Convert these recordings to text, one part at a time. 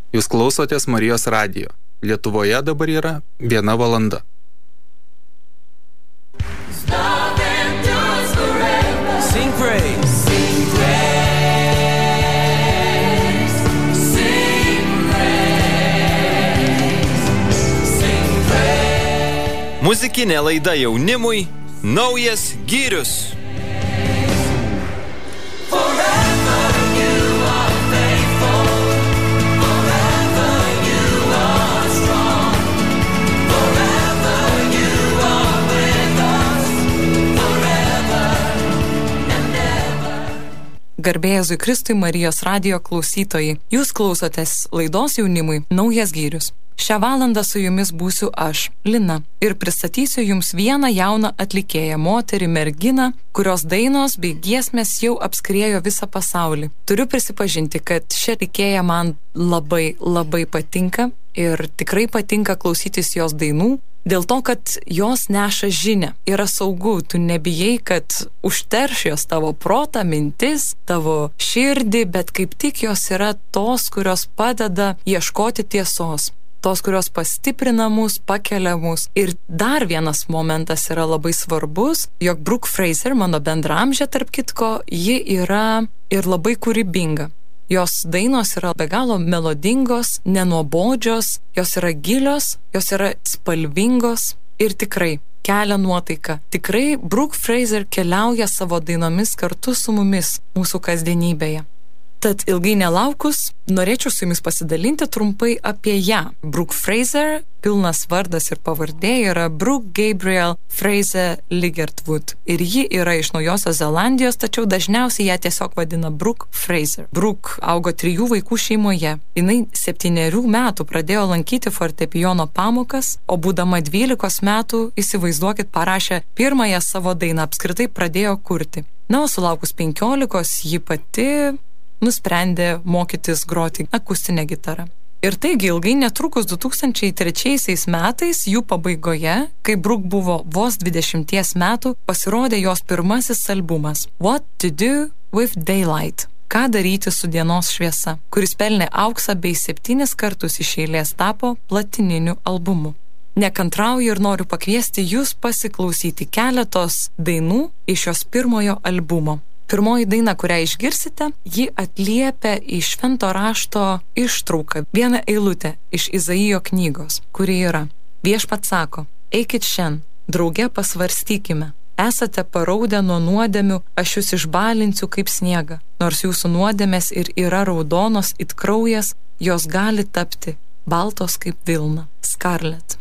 Jūs klausotės Marijos radijo. Lietuvoje dabar yra 1 valanda. Sing praise. Sing praise. Sing praise. Sing praise. Muzikinė laida jaunimui. Naujas gyrius. Garbė Jėzui Kristui, Marijos radijo klausytojai. Jūs klausotės laidos jaunimui Naujas gyrius. Šią valandą su jumis būsiu aš, Lina, ir pristatysiu jums vieną jauną atlikėją, moterį, merginą, kurios dainos bei giesmės jau apskriejo visą pasaulį. Turiu prisipažinti, kad ši atlikėja man labai patinka ir tikrai patinka klausytis jos dainų. Dėl to, kad jos neša žinią, yra saugu, tu nebijai, kad užterš jos tavo protą, mintis, tavo širdį, bet kaip tik jos yra tos, kurios padeda ieškoti tiesos, tos, kurios pastiprina mus, pakelia mus. Ir dar vienas momentas yra labai svarbus, jog Brooke Fraser, mano bendramžė tarp kitko, ji yra ir labai kūrybinga. Jos dainos yra be galo melodingos, nenuobodžios, jos yra gilios, jos yra spalvingos ir tikrai kelia nuotaiką. Tikrai Brooke Fraser keliauja savo dainomis kartu su mumis mūsų kasdienybėje. Tad ilgai nelaukus, norėčiau su jumis pasidalinti trumpai apie ją. Brooke Fraser, pilnas vardas ir pavardė yra Brooke Gabriel Fraser Ligertwood. Ir ji yra iš Naujosios Zelandijos, tačiau dažniausiai ją tiesiog vadina Brooke Fraser. Brooke augo 3 vaikų šeimoje. Jinai 7 metų pradėjo lankyti fortepijono pamokas, o būdama 12 metų, įsivaizduokit, parašė pirmąją savo dainą, apskritai pradėjo kurti. Na, o sulaukus 15, ji pati nusprendė mokytis groti akustinę gitarą. Ir taigi ilgai netrukus 2003 metais, jų pabaigoje, kai Brooke buvo vos 20 metų, pasirodė jos pirmasis albumas What to Do with Daylight? Ką daryti su dienos šviesa, kuris pelnė auksą bei 7 kartus iš eilės tapo platininiu albumu. Nekantrauju ir noriu pakviesti jūs pasiklausyti keletos dainų iš jos pirmojo albumo. Pirmoji daina, kurią išgirsite, ji atliepia į švento rašto ištrauką, vieną eilutę iš Izaijo knygos, kuri yra: Viešpats sako, eikit šiandien, drauge pasvarstykime. Esate paraudę nuo nuodėmių, aš jūs išbalinsiu kaip sniegą. Nors jūsų nuodėmės ir yra raudonos it kraujas, jos gali tapti baltos kaip vilna. Scarlet.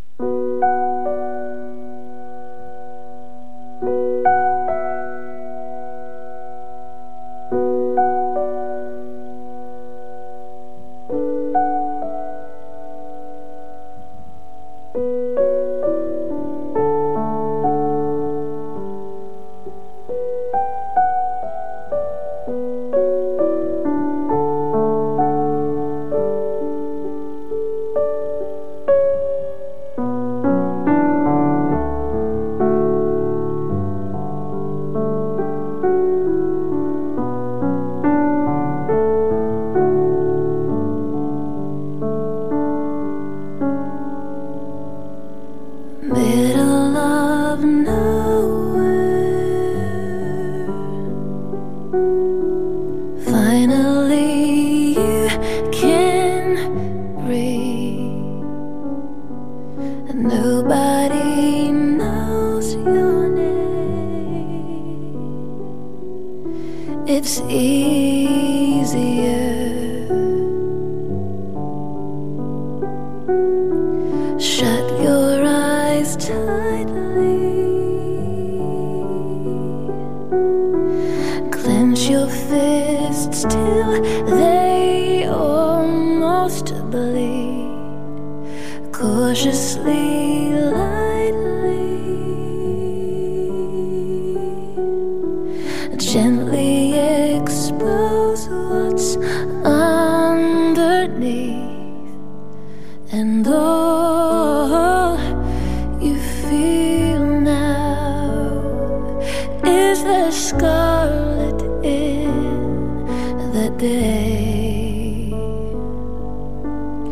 It's easier. Shut your eyes tightly. Clench your fists till they almost bleed. Cautiously, lightly, gently expose what's underneath, and all you feel now is the scarlet in the day.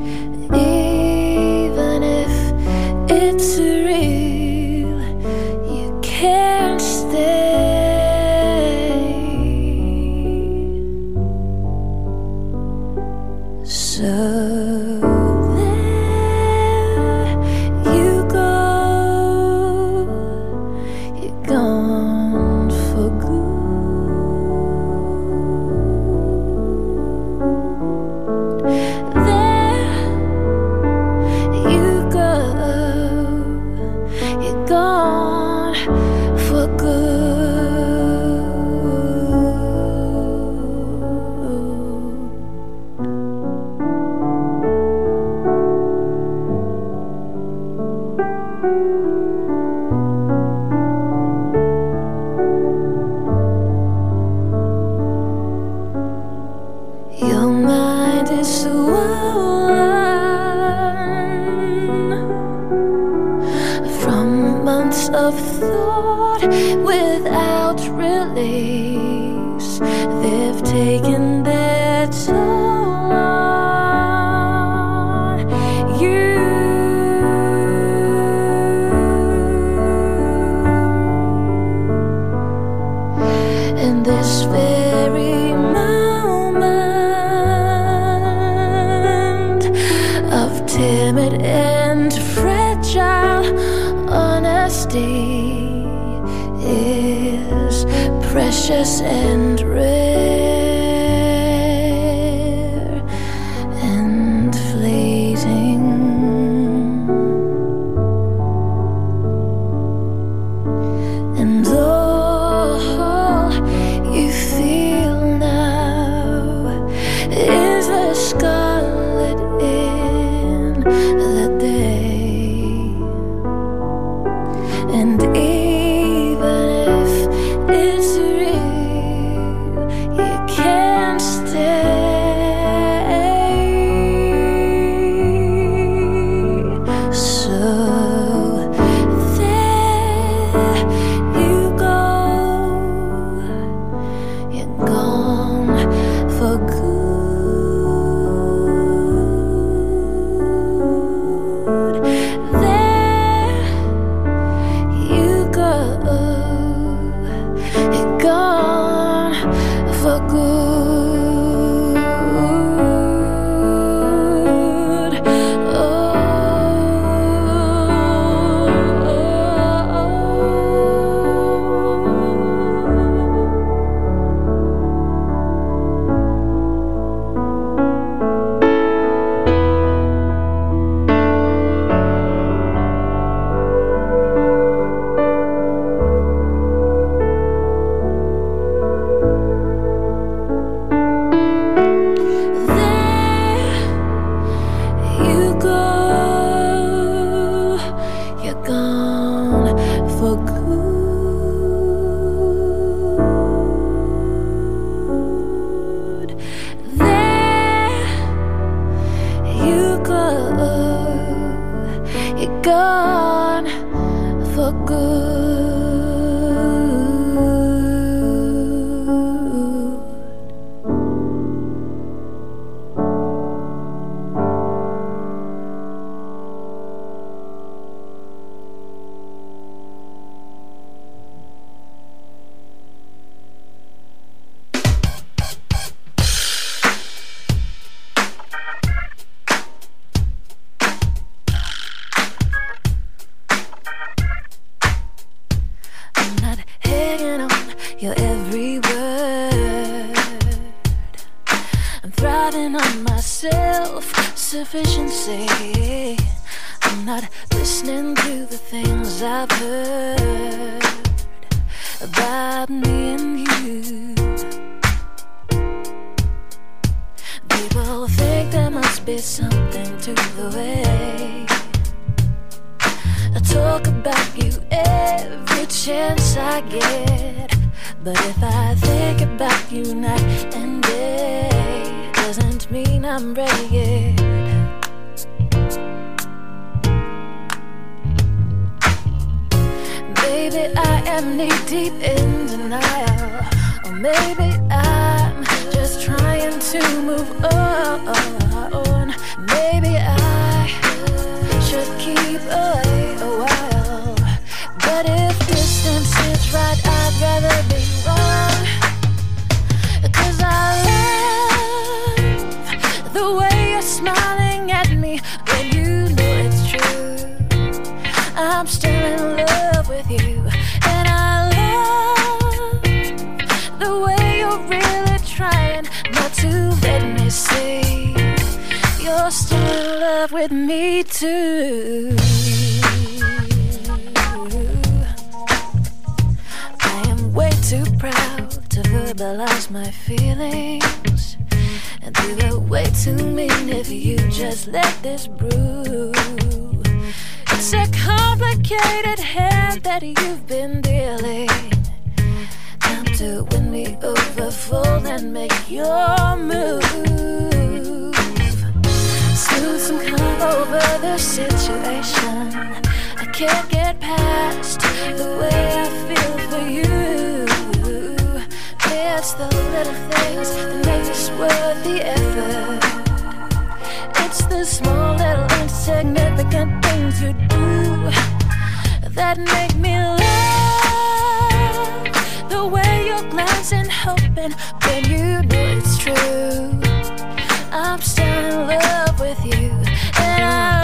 The way you trying not to let me see you're still in love with me too. I am way too proud to verbalize my feelings, and you are way too mean if you just let this brew. It's a complicated hand that you've been dealing. Time to win me over full and make your move. Smooth some calm over the situation. I can't get past the way I feel for you. It's the little things that make us worth the effort. It's the small little insignificant things you do that make me love the way you're glancing, hoping when you know it's true. I'm still in love with you, and I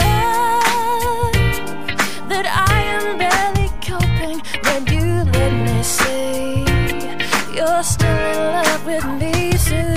love that I am barely coping when you let me see you're still in love with me too.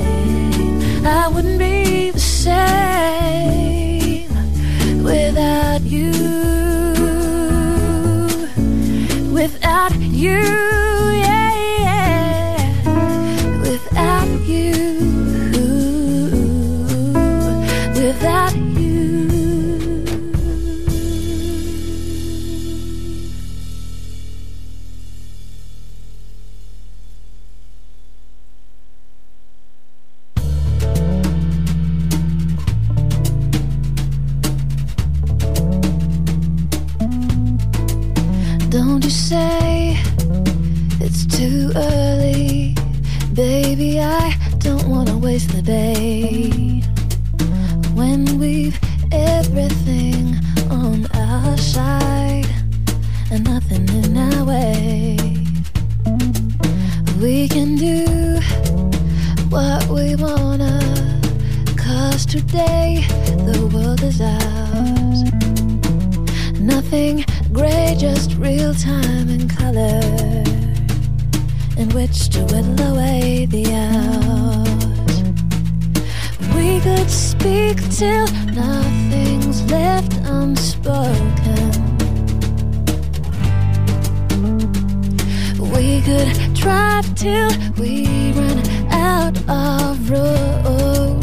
I wouldn't be the same without you, without you, yeah, yeah. Without you, without you. Don't you say it's too early, baby, I don't wanna waste the day when we've everything on our side and nothing in our way. We can do what we wanna, 'cause today the world is ours. Nothing gray, just real time and color in which to whittle away the hours. We could speak till nothing's left unspoken. We could drive till we run out of road.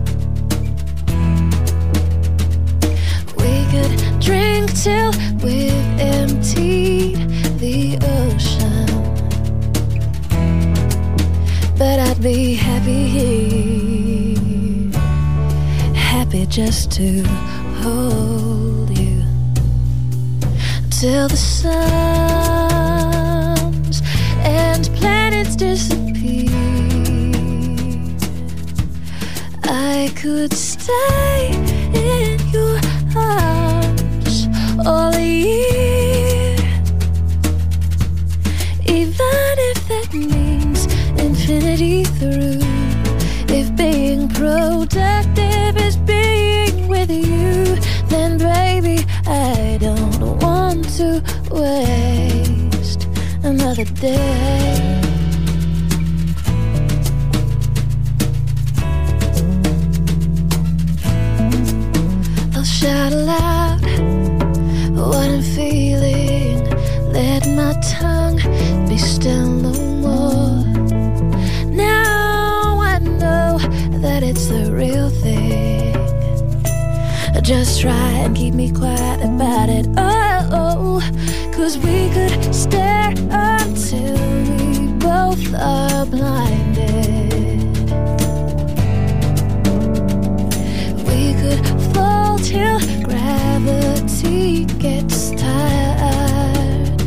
We could drink till we've emptied the ocean. But I'd be happy just to hold you till the suns and planets disappear. I could stay in your arms all year, even if that means infinity through. If being productive is being with you, then baby, I don't want to waste another day. I'll shout aloud what I'm feeling, let my tongue be still no more. Now I know that it's the real thing. Just try and keep me quiet about it, oh, 'cause we could stare until we both are blinded. We could fall till gravity gets tired.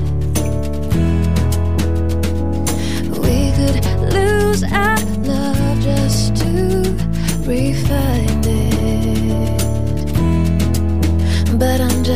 We could lose our love just to refind it. But I'm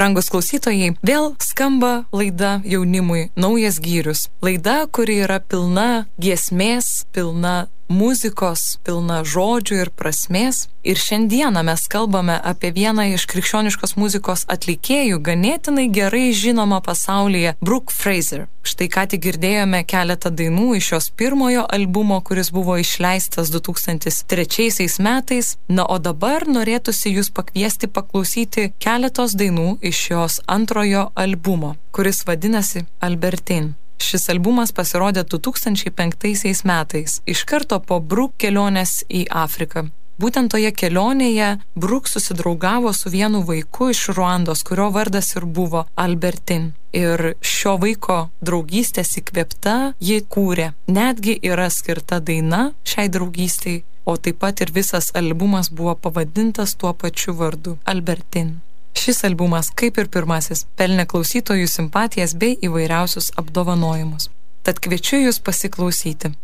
Brangus klausytojai, vėl skamba laida jaunimui Naujas gyrius. Laida, kuri yra pilna giesmės, pilna muzikos, pilna žodžių ir prasmės. Ir šiandieną mes kalbame apie vieną iš krikščioniškos muzikos atlikėjų, ganėtinai gerai žinomą pasaulyje, Brooke Fraser. Štai ką tik girdėjome keletą dainų iš jos pirmojo albumo, kuris buvo išleistas 2003 metais. Na, o dabar norėtųsi jūs pakviesti paklausyti keletos dainų iš jos antrojo albumo, kuris vadinasi Albertine. Šis albumas pasirodė 2005 metais, iš karto po Brooke kelionės į Afriką. Būtent toje kelionėje Brooke susidraugavo su vienu vaiku iš Ruandos, kurio vardas ir buvo Albertine. Ir šio vaiko draugystės įkvėpta ji kūrė. Netgi yra skirta daina šiai draugystei, o taip pat ir visas albumas buvo pavadintas tuo pačiu vardu – Albertine. Šis albumas, kaip ir pirmasis, pelnė klausytojų simpatijas bei įvairiausius apdovanojimus. Tad kviečiu jūs pasiklausyti.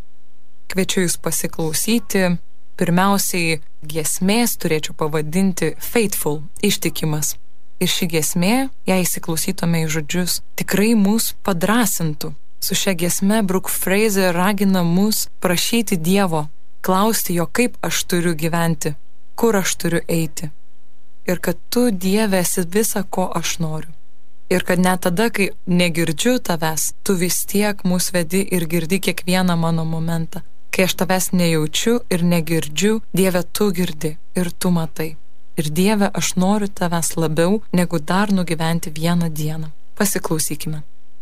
Pirmiausiai giesmės turėčiau pavadinti Faithful, ištikimas. Ir ši giesmė, jei įsiklausytume į žodžius, tikrai mus padrasintų. Su šia giesme Brooke Fraser ragina mus prašyti Dievo, klausti jo, kaip aš turiu gyventi, kur aš turiu eiti. Ir kad tu, Dieve, esi visa, ko aš noriu. Ir kad net tada, kai negirdžiu tavęs, tu vis tiek mus vedi ir girdi kiekvieną mano momentą. Kai aš tavęs nejaučiu ir negirdžiu, Dieve, tu girdi ir tu matai. Ir Dieve, aš noriu tavęs labiau, negu dar nugyventi vieną dieną. Pasiklausykime.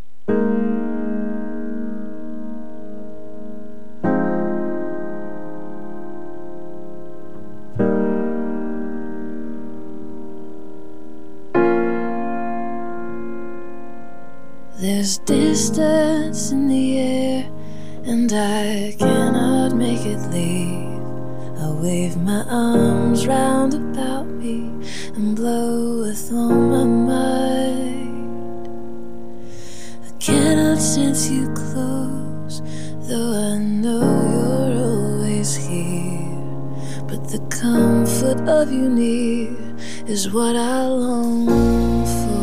There's distance in the air, and I cannot make it leave. I wave my arms round about me and blow with all my might. I cannot sense you close, though I know you're always here. But the comfort of you near is what I long for.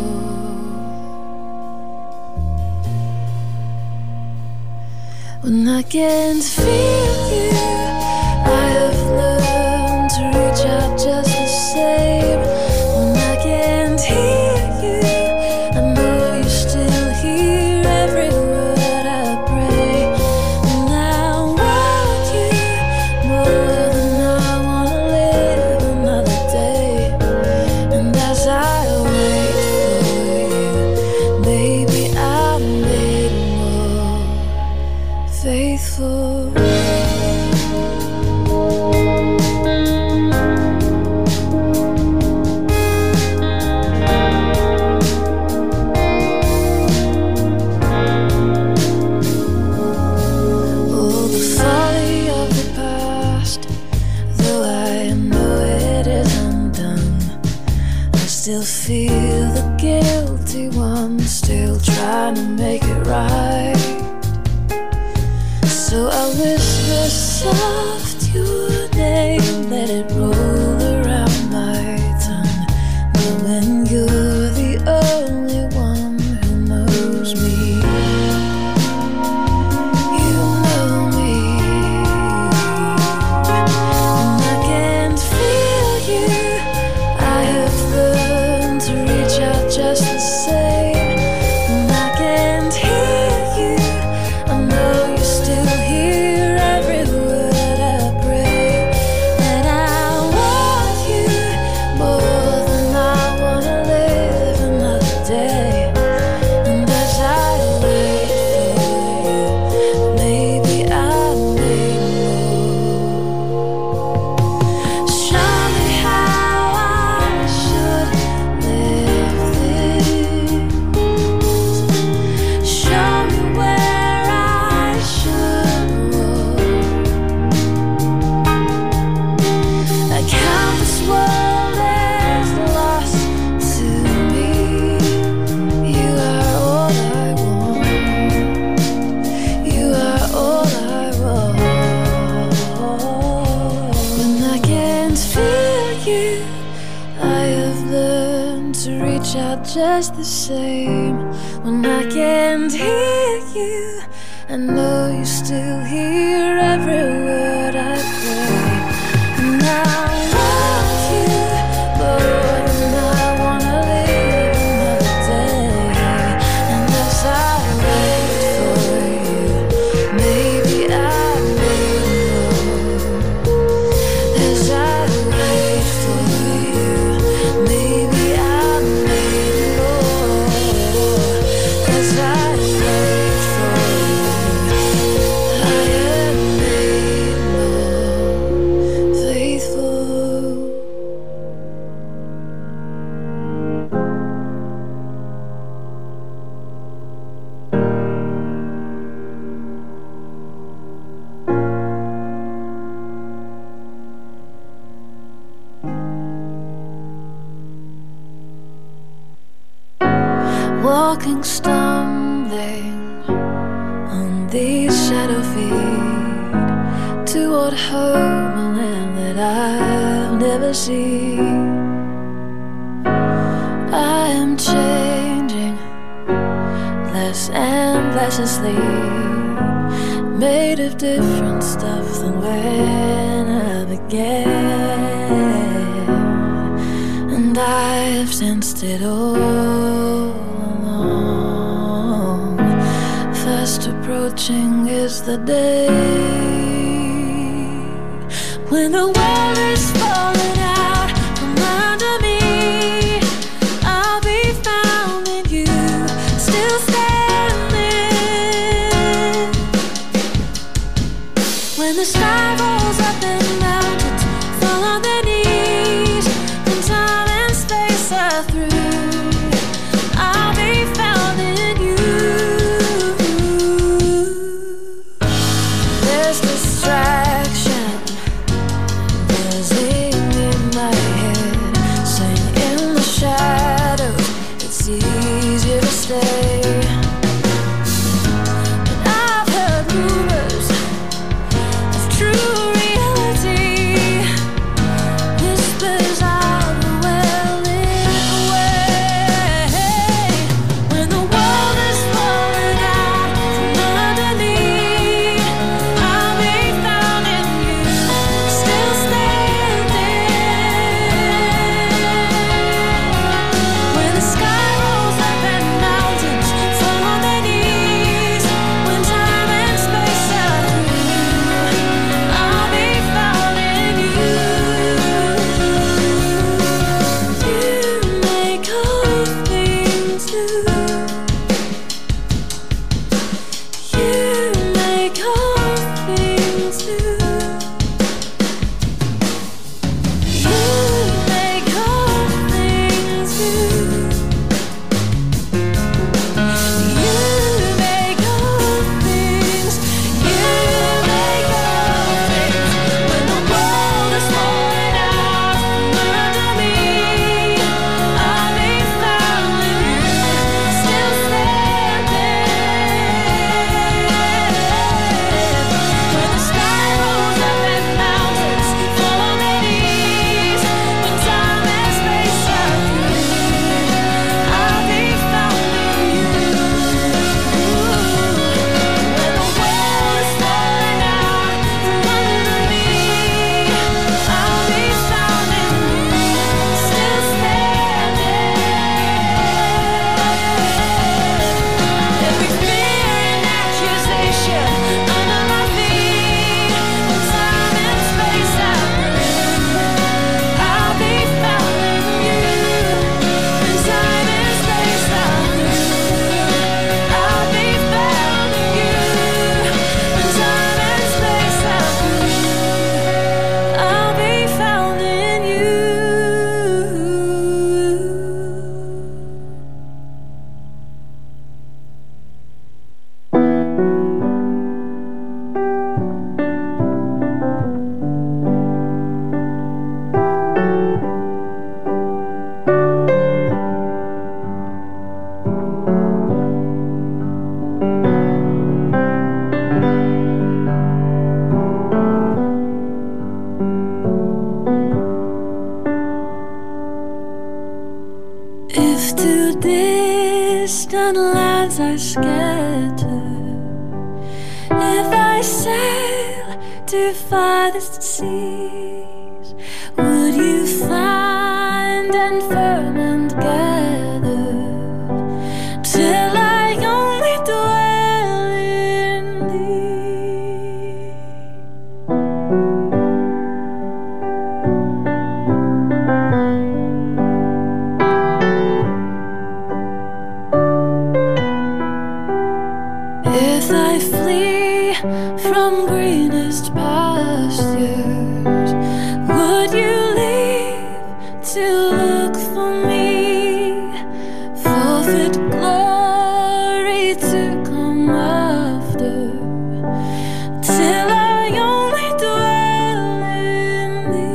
When I can't feel you, I have learned to reach out just the same. When I can't hear you, I know you're still here. Every word I pray, and I want you more than I want to live another day. And as I wait for you, maybe I'm made more faithful. Oh, the folly of the past, though I know it is undone, I still feel the guilty one, still trying to make it right. So I whisper soft your name, let it roll around my tongue, knowing you're the only one who knows me. You know me. When I can't feel you, I have learned to reach out just the same. When I can't hear you, I know you're still here. Every word I pray, and I just the same when I can't hear you. I know you still hear every word I pray. And I love you more than I wanna live another day. And as I wait for you, maybe I may know. As I wait for you, maybe I may know. As I wait for you, I am made more faithful. Walking, stumbling on these shadow feet toward home, a land that I've never seen. I am changing less and less asleep, made of different stuff than when I began. And I've sensed it all along. Fast approaching is the day when the world is falling out from under me. I'll be found in you, still standing. When the sky rolls up and mountains fall on their knees, when time and space are through, I'll be found in you. There's distraction buzzing in my head, saying in the shadows it's easier to stay. But I've heard rumors of true reality, whispers of the well-lit way. When the world is falling out from underneath, I'll be found in you, still standing. When the sky rolls up and mountains as I scatter. If I sail to farthest seas, would you find and firm and gather till I only dwell in thee? If I flee from greenest pastures, would you leave to look for me? Forfeit glory to come after, till I only dwell in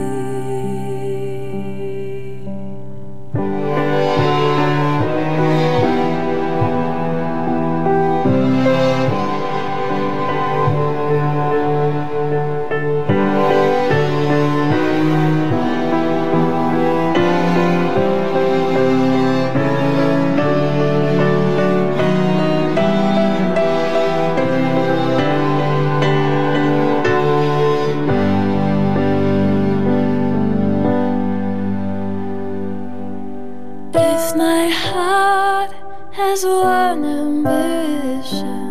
If my heart has one ambition,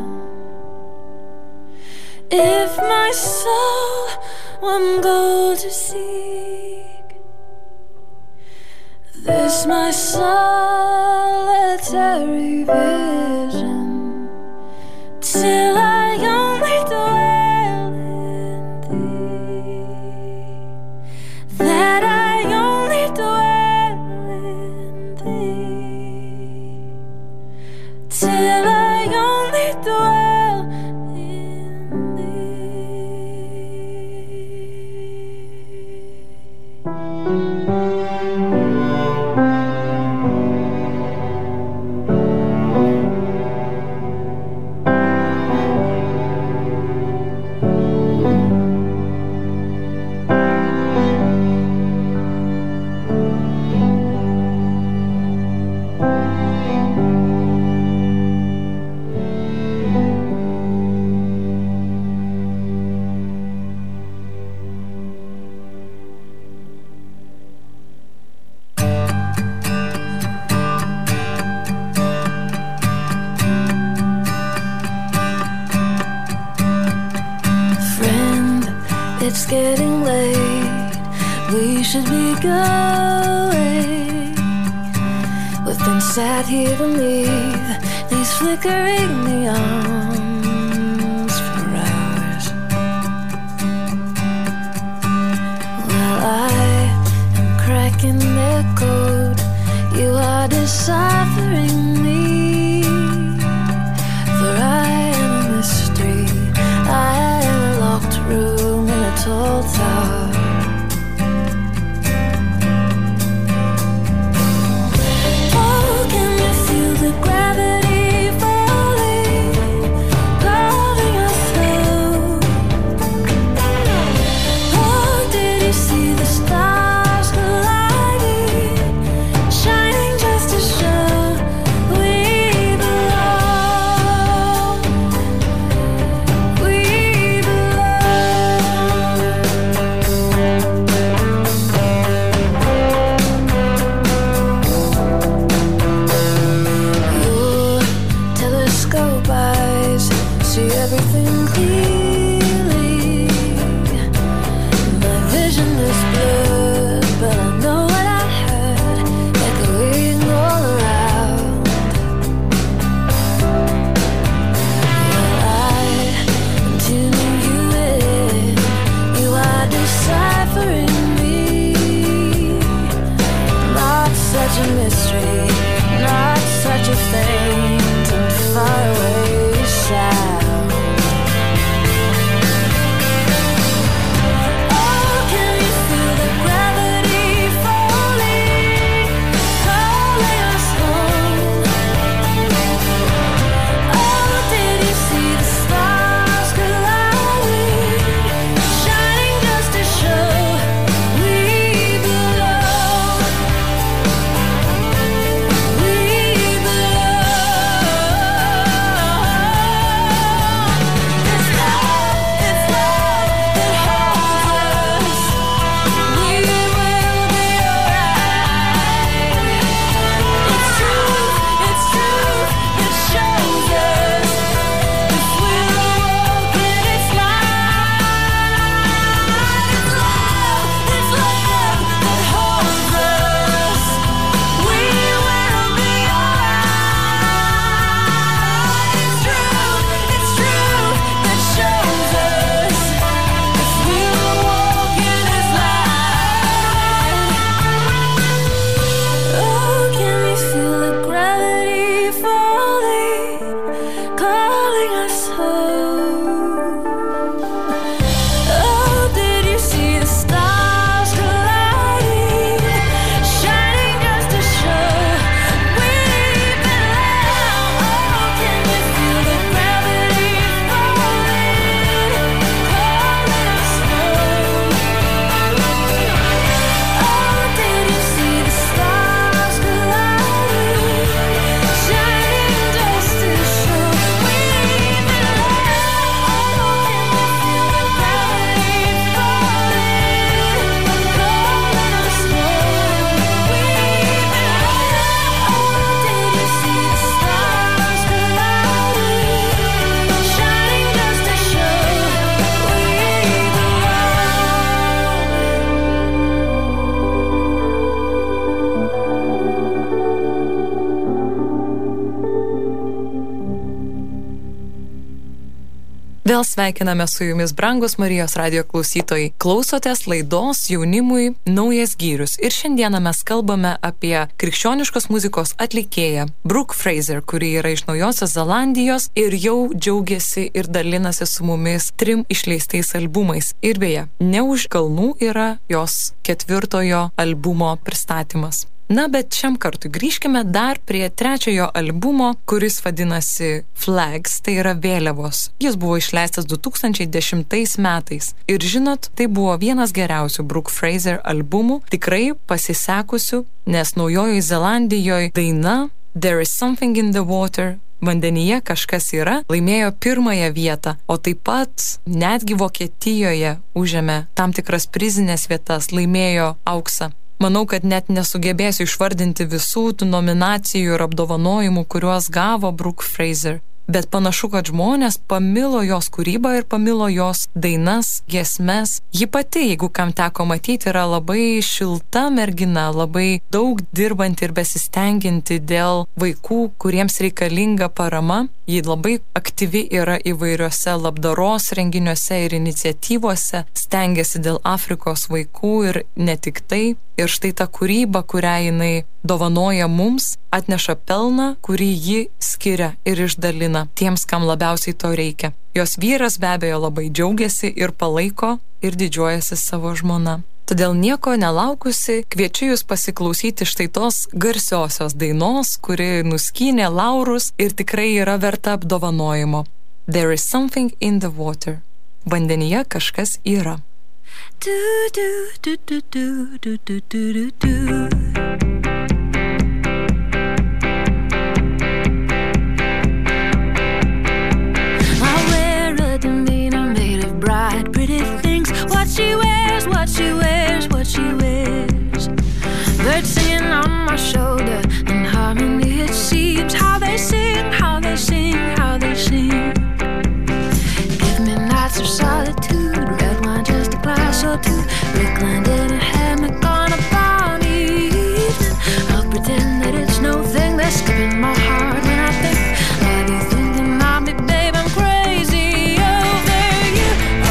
if my soul one goal to seek, this my solitary vision, till I only dwell in thee, that I only dwell in thee, till I only dwell in It's getting late, we should be going. We've been sat here beneath these flickering neons for hours. While I am cracking their code, you are deciphering me. For I am a mystery, I am a locked room in a tall tower. Oh, can you feel the gravity falling, carving us through? Oh, did you see the stars colliding, shining just to show Vėl sveikiname su jumis, brangus Marijos radijo klausytojai. Klausotės laidos Jaunimui naujas gyrius. Ir šiandieną mes kalbame apie krikščioniškos muzikos atlikėją Brooke Fraser, kuri yra iš Naujosios Zelandijos ir jau džiaugiasi ir dalinasi su mumis 3 išleistais albumais. Ir beje, ne už kalnų yra jos 4 albumo pristatymas. Na, bet šiam kartui grįžkime dar prie 3 albumo, kuris vadinasi Flags, tai yra vėliavos. Jis buvo išleistas 2010 metais. Ir žinot, tai buvo vienas geriausių Brooke Fraser albumų, tikrai pasisekusių, nes Naujojoje Zelandijoje daina There is something in the water, vandenyje kažkas yra, laimėjo 1 vietą, o taip pat netgi Vokietijoje užėmė tam tikras prizinės vietas, laimėjo auksą. Manau, kad net nesugebėsiu išvardinti visų tų nominacijų ir apdovanojimų, kuriuos gavo Brooke Fraser. Bet panašu, kad žmonės pamilo jos kūrybą ir pamilo jos dainas, giesmes. Ji pati, jeigu kam teko matyti, yra labai šilta mergina, labai daug dirbanti ir besistenginti dėl vaikų, kuriems reikalinga parama. Ji labai aktyvi yra įvairiuose labdaros renginiuose ir iniciatyvose, stengiasi dėl Afrikos vaikų ir ne tik tai. Ir štai ta kūryba, kurią jinai dovanoja mums, atneša pelną, kurį ji skiria ir išdalina tiems, kam labiausiai to reikia. Jos vyras be abejo labai džiaugiasi ir palaiko ir didžiuojasi savo žmona. Todėl nieko nelaukusi, kviečiu jūs pasiklausyti štai tos garsiosios dainos, kuri nuskynė laurus ir tikrai yra verta apdovanojimo. There is something in the water. Vandenyje kažkas yra. Do do do do do do do do do. I wear a demeanor made of bright, pretty things. What she wears, what she wears, what she wears. Birds singing on my shoulder, in harmony it seems. How they sing, how they sing, how they sing. Give me nights of solitude, red wine just a glass or two, reclined in a hammock on a balmy evening. I'll pretend that it's no thing that's skipping my heart when I think of you thinking of me, babe, I'm crazy over you.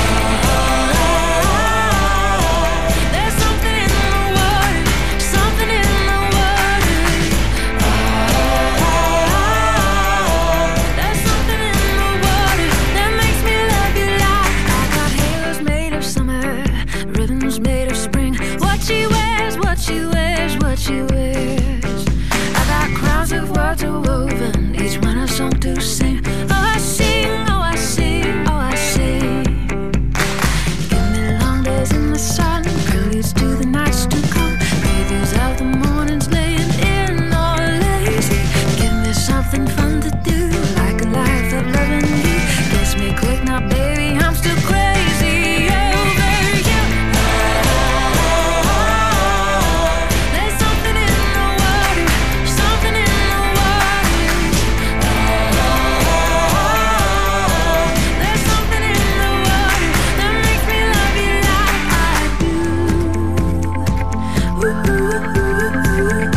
There's something in the water, something in the water. There's something in the water that makes me love you like I got halos made of summer, ribbons made of spring. What she wears, what she wears, what she wears. I got crowns of words woven, each one a song to sing. Oh, I sing, oh, I sing, oh, I sing. Give me long days in the sun, preludes to the nights to come, previews of the mornings laying in or lazy. Give me something fun to do, like a life of loving you. Kiss me quick now, baby, I'm still crazy over you. There's something in the water, something in the water. There's something in the water that makes me love you like I do. Ooh, ooh, ooh,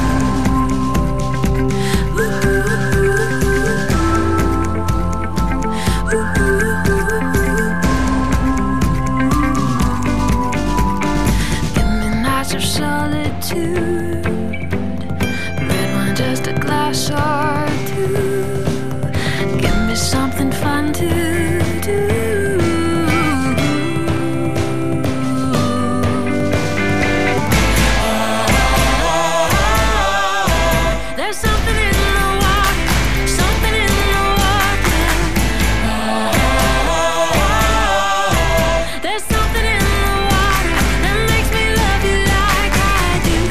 Give me nights of solitude, red wine just a glass or two. Give me something fun to do. There's something in the water, something in the water. There's something in the water that makes me love you like I do.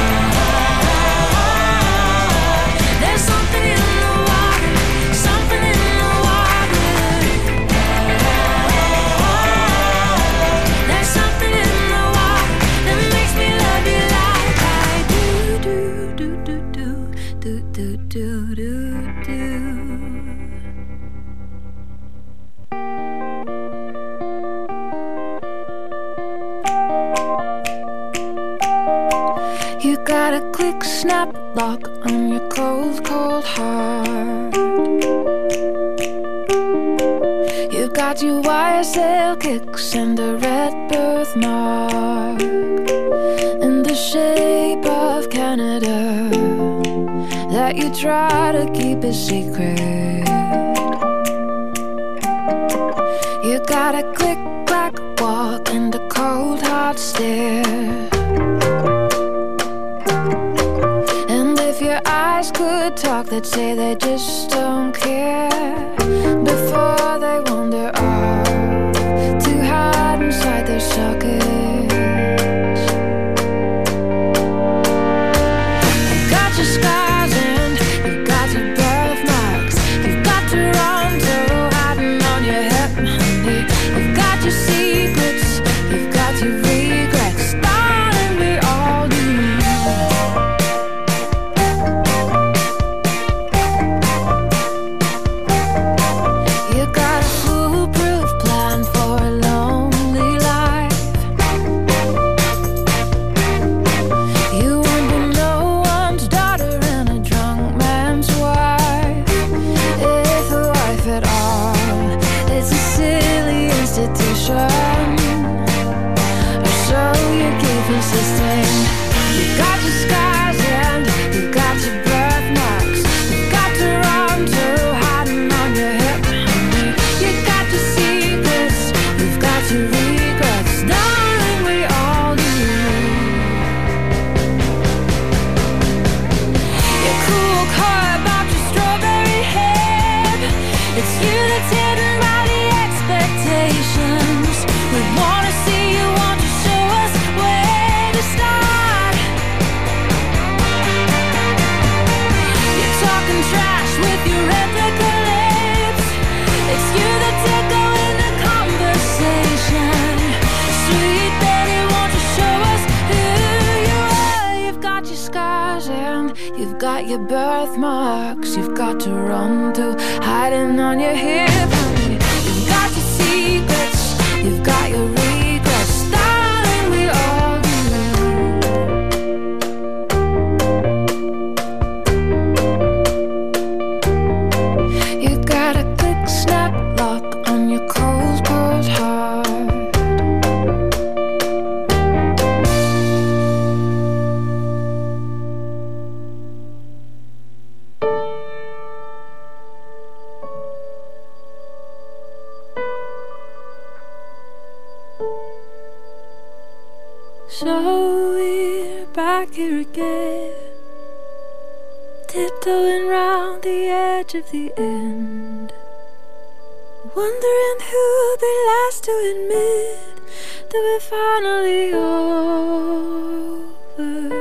There's something in the water, something in the water. There's something in the water that makes me love you like I do. Do do do do do do do do. You got a quick snap lock on your cold, cold heart. You got your YSL kicks and a red birthmark in the shape of Canada that you try to keep a secret. You got a click-clack walk and a cold hard stare. And if your eyes could talk, they'd say they just don't care before they wander off to hide inside their sockets. You've got your scars and you've got your birthmarks. You've got Toronto hiding on your hip, honey. You've got your secrets, you've got your regrets. Darling, we all do. You got a foolproof plan for a lonely life. You won't be no one's daughter and a drunk man's wife. If a wife at all, it's a silly institution, or so you keep insisting. You got your scars and you got your birthmarks. You got Toronto hiding on your hip, honey. You got your secrets, you've got your regrets. Darling, we all do. You're cool, coy about your strawberry head. It's you that's hidden by the expectations. We wanna see you, want to show us where to start. You're talking trash with your replica lips. It's you that's echoing the conversation. Sweet Betty, won't you show us who you are? You've got your scars and you've got your birthmarks. You've got Toronto hiding on your hip, honey. You've got your secrets, you've got your regrets. Darling, we all do. You got a quick snap lock on your cold, cold heart. So we're back here again, tiptoeing round the edge of the end, wondering who'll be last to admit that we're finally over.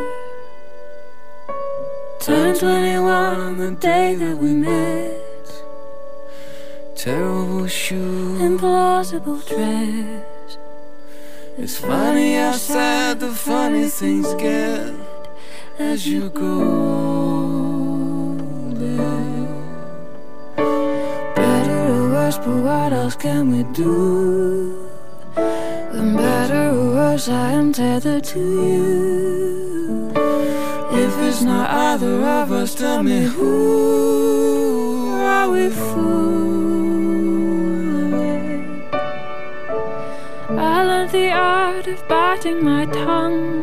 Turned 21 on the day that we met. Terrible shoes, implausible dress. It's funny how sad the funny things get as you go older. Better or worse, but what else can we do? When better or worse, I am tethered to you. If it's not either of us, tell me who are we fooling? I learned the art of biting my tongue.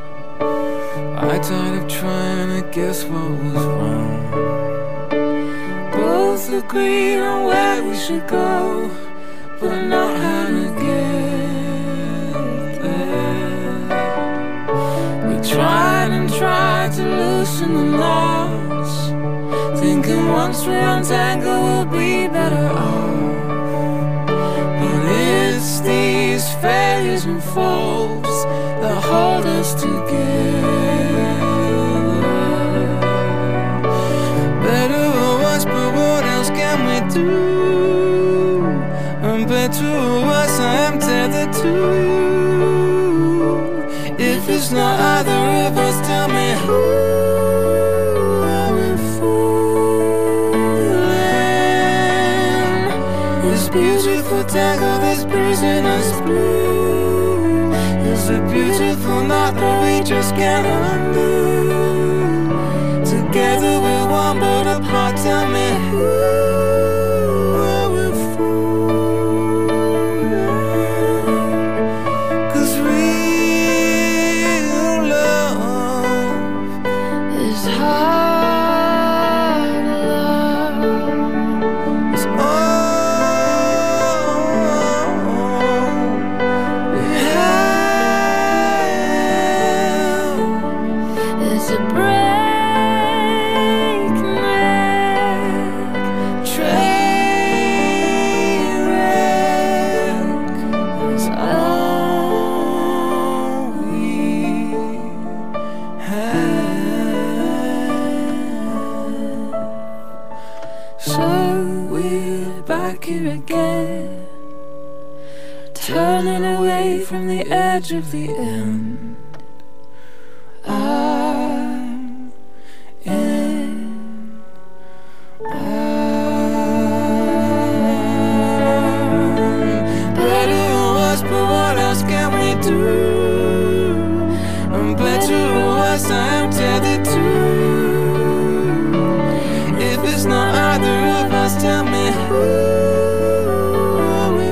I tired of trying to guess what was wrong. Both agreed on where we should go, but not how to get there. We tried and tried to loosen the knots, thinking once we untangle we'll be better off. But it's these failures and faults that hold us together. Better or worse, but what else can we do? And better or worse, I am tethered to you. If it's not either of us, tell me who are we fooling? This beautiful tangle that's bruising us blue is a beautiful knot that we just can't undo. Together we're one but apart, tell me who are we fooling? we're back here again, turning away from the edge of the end. I'm in. Better or worse, but what else can we do? I'm better or worse, I am tethered to. If it's not either of us, tell me who are we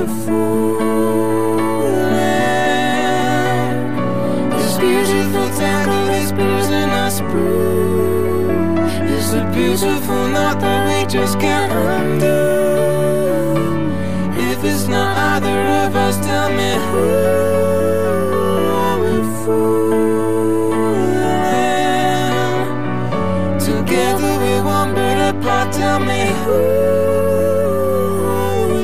fooling? This beautiful tangle is bruising us blue. It's a beautiful knot that we just can't undo. If it's not either of us, tell me who are we fooling? Together we're one, but apart, tell me who are we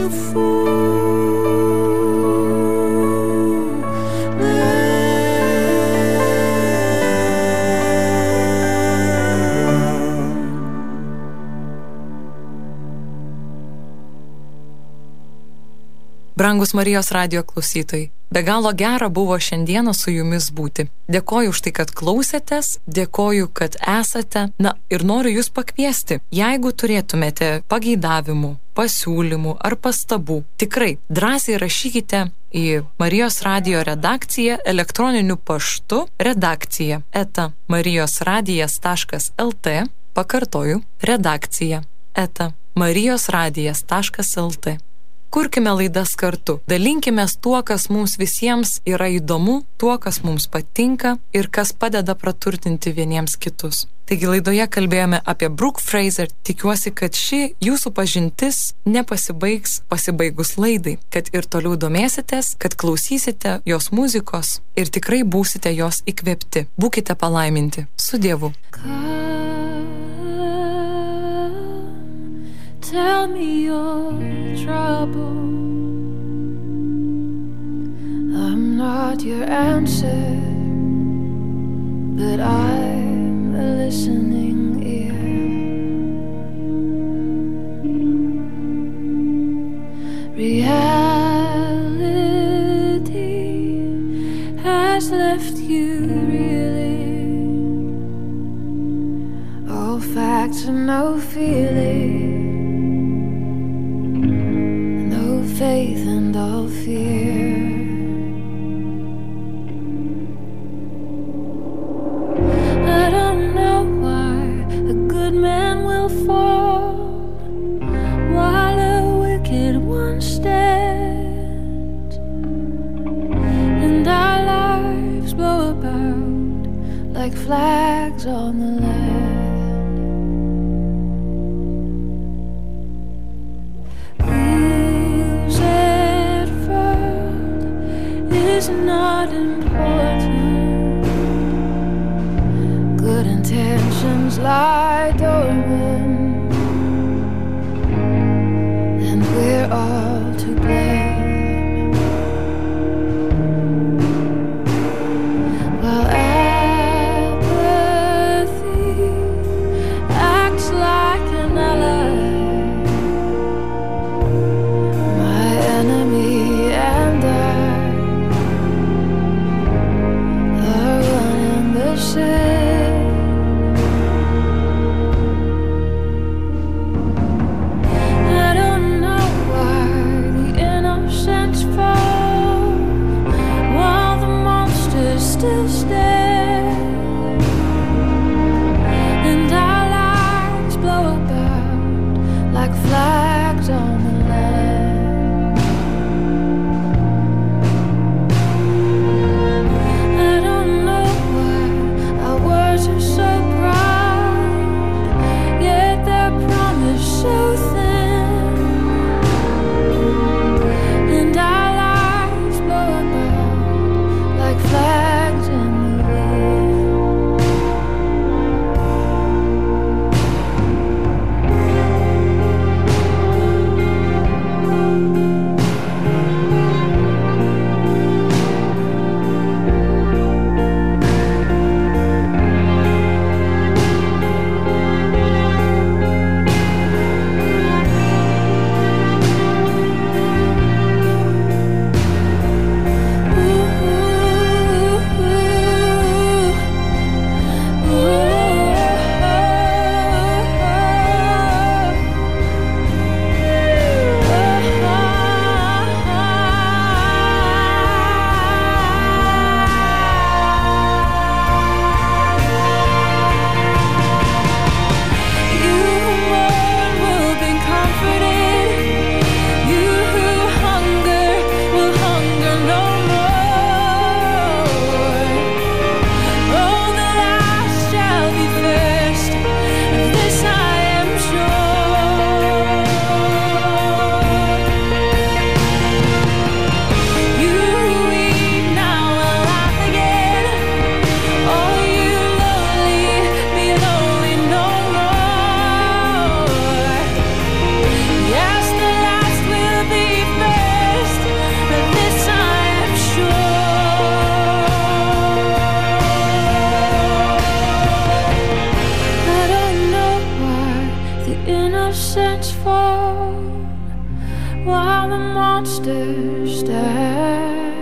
Brangus Marijos radijo klausytojai, be galo gera buvo šiandieną su jumis būti. Dėkoju už tai, kad klausėtės, dėkoju, kad esate, ir noriu jūs pakviesti, jeigu turėtumėte pageidavimų, pasiūlymų ar pastabų, tikrai drąsiai rašykite į Marijos radijo redakciją elektroniniu paštu redakcija@marijosradijas.lt, pakartoju, redakcija@marijosradijas.lt. Kurkime laidas kartu, dalinkimės tuo, kas mums visiems yra įdomu, tuo, kas mums patinka ir kas padeda praturtinti vieniems kitus. Taigi laidoje kalbėjome apie Brooke Fraser, tikiuosi, kad ši jūsų pažintis nepasibaigs pasibaigus laidai, kad ir toliau domėsitės, kad klausysite jos muzikos ir tikrai būsite jos įkvėpti. Būkite palaiminti. Su Dievu. Tell me your trouble. I'm not your answer, but I'm a listening ear. Reality has left you reeling. All facts and no feeling. Faith and all fear. I don't know why a good man will fall while a wicked one stands, and our lives blow about like flags on the land. Is not important. Good intentions lie dormant, and we're all to blame. While apathy acts like an ally, my enemy and I I don't know why the inner the monsters stand.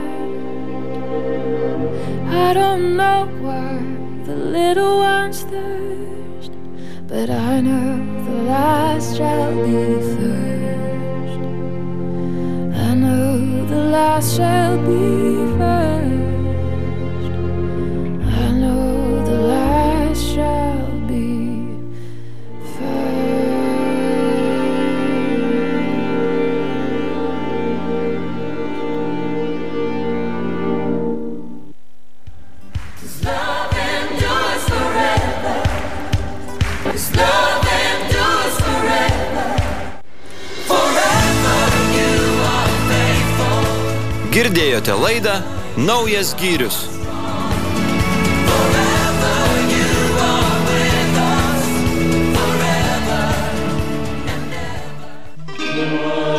I don't know where the little ones thirst, but I know the last shall be first. I know the last shall be first. I know the last shall be first. Love endures forever. His love endures forever. Forever you are faithful. Girdėjote laidą Naujas Gyrius. Forever you are with us. Forever and ever.